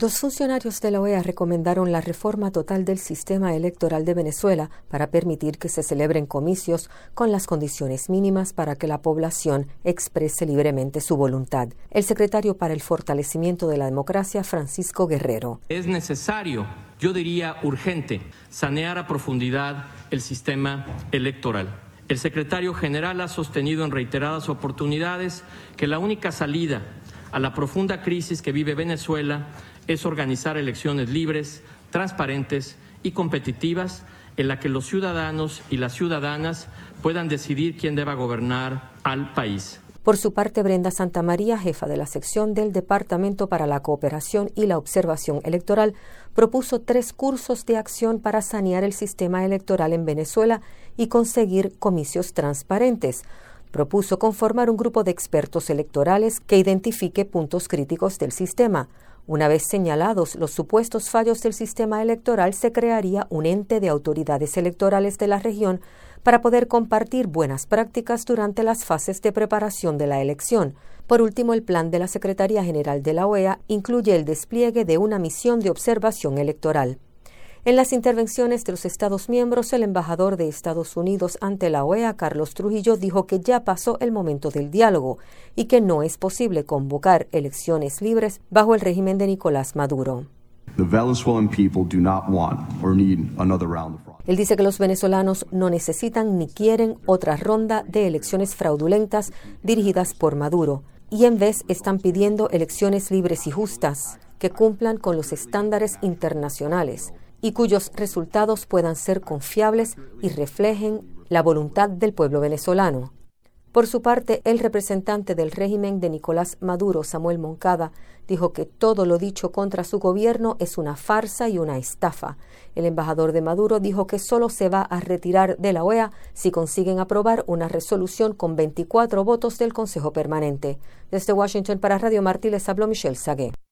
Dos funcionarios de la OEA recomendaron la reforma total del sistema electoral de Venezuela para permitir que se celebren comicios con las condiciones mínimas para que la población exprese libremente su voluntad. El secretario para el Fortalecimiento de la Democracia, Francisco Guerrero. Es necesario, yo diría urgente, sanear a profundidad el sistema electoral. El secretario general ha sostenido en reiteradas oportunidades que la única salida a la profunda crisis que vive Venezuela es organizar elecciones libres, transparentes y competitivas en la que los ciudadanos y las ciudadanas puedan decidir quién deba gobernar al país. Por su parte, Brenda Santamaría, jefa de la sección del Departamento para la Cooperación y la Observación Electoral, propuso 3 cursos de acción para sanear el sistema electoral en Venezuela y conseguir comicios transparentes. Propuso conformar un grupo de expertos electorales que identifique puntos críticos del sistema. Una vez señalados los supuestos fallos del sistema electoral, se crearía un ente de autoridades electorales de la región para poder compartir buenas prácticas durante las fases de preparación de la elección. Por último, el plan de la Secretaría General de la OEA incluye el despliegue de una misión de observación electoral. En las intervenciones de los Estados miembros, el embajador de Estados Unidos ante la OEA, Carlos Trujillo, dijo que ya pasó el momento del diálogo y que no es posible convocar elecciones libres bajo el régimen de Nicolás Maduro. Él dice que los venezolanos no necesitan ni quieren otra ronda de elecciones fraudulentas dirigidas por Maduro y en vez están pidiendo elecciones libres y justas que cumplan con los estándares internacionales y cuyos resultados puedan ser confiables y reflejen la voluntad del pueblo venezolano. Por su parte, el representante del régimen de Nicolás Maduro, Samuel Moncada, dijo que todo lo dicho contra su gobierno es una farsa y una estafa. El embajador de Maduro dijo que solo se va a retirar de la OEA si consiguen aprobar una resolución con 24 votos del Consejo Permanente. Desde Washington para Radio Martí les habló Michelle Sagué.